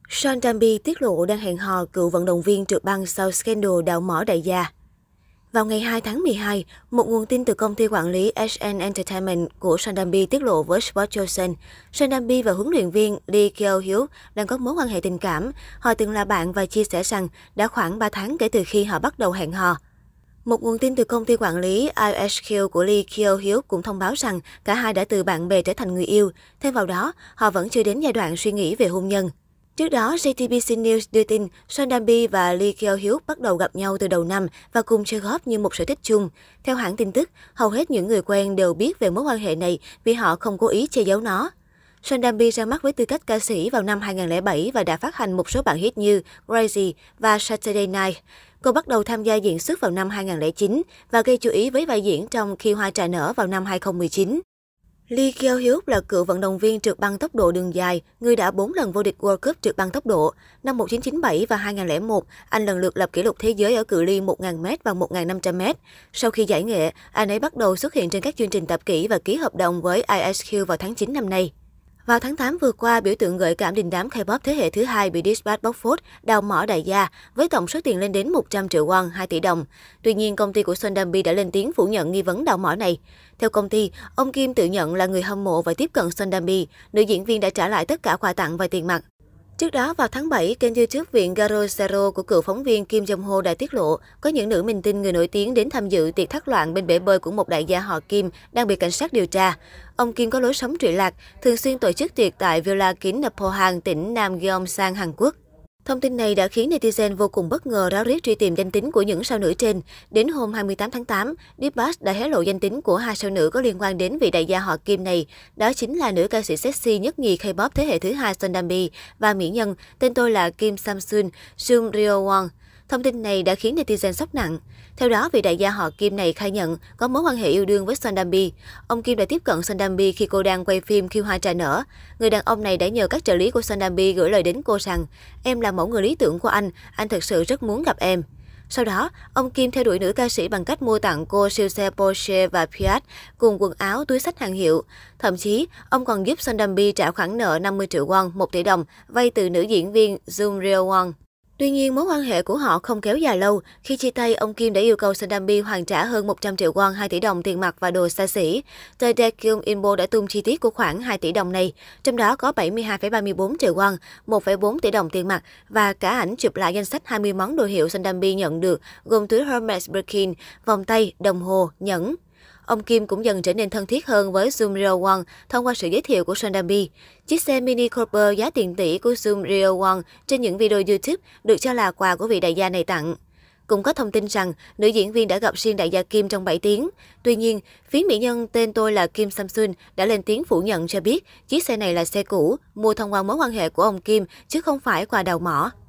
Sean Dambi tiết lộ đang hẹn hò cựu vận động viên trượt băng sau scandal đào mỏ đại gia. Vào ngày 2 tháng 12, một nguồn tin từ công ty quản lý HN Entertainment của Sean Dambi tiết lộ với Sports Chosen, Sean Dambi và huấn luyện viên Lee Kyo-hyuk đang có mối quan hệ tình cảm. Họ từng là bạn và chia sẻ rằng đã khoảng 3 tháng kể từ khi họ bắt đầu hẹn hò. Một nguồn tin từ công ty quản lý IHQ của Lee Kyo-hyuk cũng thông báo rằng cả hai đã từ bạn bè trở thành người yêu. Thêm vào đó, họ vẫn chưa đến giai đoạn suy nghĩ về hôn nhân. Trước đó, JTBC News đưa tin Sean Dambi và Lee Kyo-hyuk bắt đầu gặp nhau từ đầu năm và cùng chơi golf như một sở thích chung. Theo hãng tin tức, hầu hết những người quen đều biết về mối quan hệ này vì họ không cố ý che giấu nó. Sean Dambi ra mắt với tư cách ca sĩ vào năm 2007 và đã phát hành một số bản hit như Crazy và Saturday Night. Cô bắt đầu tham gia diễn xuất vào năm 2009 và gây chú ý với vai diễn trong Khi Hoa Trà Nở vào năm 2019. Lee Kyo-hyuk là cựu vận động viên trượt băng tốc độ đường dài, người đã 4 lần vô địch World Cup trượt băng tốc độ. Năm 1997 và 2001, anh lần lượt lập kỷ lục thế giới ở cự ly 1.000m và 1.500m. Sau khi giải nghệ, anh ấy bắt đầu xuất hiện trên các chương trình tập kỹ và ký hợp đồng với IHQ vào tháng 9 năm nay. Vào tháng 8 vừa qua, biểu tượng gợi cảm đình đám K-pop thế hệ thứ hai bị Dispatch bóc phốt đào mỏ đại gia với tổng số tiền lên đến 100 triệu won, 2 tỷ đồng. Tuy nhiên, công ty của Sean Dambi đã lên tiếng phủ nhận nghi vấn đào mỏ này. Theo công ty, ông Kim tự nhận là người hâm mộ và tiếp cận Sean Dambi. Nữ diễn viên đã trả lại tất cả quà tặng và tiền mặt. Trước đó, vào tháng 7, kênh YouTube Viện Garo Zero của cựu phóng viên Kim Jong-ho đã tiết lộ có những nữ minh tinh người nổi tiếng đến tham dự tiệc thác loạn bên bể bơi của một đại gia họ Kim đang bị cảnh sát điều tra. Ông Kim có lối sống trụy lạc, thường xuyên tổ chức tiệc tại Villa Kín Napohan, tỉnh Nam Gyeongsang, Hàn Quốc. Thông tin này đã khiến netizen vô cùng bất ngờ ráo riết truy tìm danh tính của những sao nữ trên. Đến hôm 28 tháng 8, Dispatch đã hé lộ danh tính của hai sao nữ có liên quan đến vị đại gia họ Kim này. Đó chính là nữ ca sĩ sexy nhất nhì K-pop thế hệ thứ hai Sean Dambi và mỹ nhân tên tôi là Kim Samsun, Sung Ryo Won. Thông tin này đã khiến netizen sốc nặng. Theo đó, vị đại gia họ Kim này khai nhận có mối quan hệ yêu đương với Sean Dambi. Ông Kim đã tiếp cận Sean Dambi khi cô đang quay phim Khi Hoa Trà Nở. Người đàn ông này đã nhờ các trợ lý của Sean Dambi gửi lời đến cô rằng em là mẫu người lý tưởng của anh thực sự rất muốn gặp em. Sau đó, ông Kim theo đuổi nữ ca sĩ bằng cách mua tặng cô siêu xe Porsche và Fiat cùng quần áo, túi xách hàng hiệu. Thậm chí, ông còn giúp Sean Dambi trả khoản nợ 50 triệu won, 1 tỷ đồng, vay từ nữ diễn viên Jung Ryo Won. Tuy nhiên, mối quan hệ của họ không kéo dài lâu. Khi chia tay, ông Kim đã yêu cầu Sean Dambi hoàn trả hơn 100 triệu won, 2 tỷ đồng tiền mặt và đồ xa xỉ. Tờ Daekyung Inbo đã tung chi tiết của khoản 2 tỷ đồng này, trong đó có 72,34 triệu won, 1,4 tỷ đồng tiền mặt và cả ảnh chụp lại danh sách 20 món đồ hiệu Sean Dambi nhận được, gồm túi Hermes Birkin, vòng tay, đồng hồ, nhẫn. Ông Kim cũng dần trở nên thân thiết hơn với Jung Ryo Won thông qua sự giới thiệu của Sean Dambi. Chiếc xe Mini Cooper giá tiền tỷ của Jung Ryo Won trên những video YouTube được cho là quà của vị đại gia này tặng. Cũng có thông tin rằng nữ diễn viên đã gặp riêng đại gia Kim trong 7 tiếng. Tuy nhiên, phía mỹ nhân tên tôi là Kim Samsun đã lên tiếng phủ nhận cho biết chiếc xe này là xe cũ, mua thông qua mối quan hệ của ông Kim chứ không phải quà đào mỏ.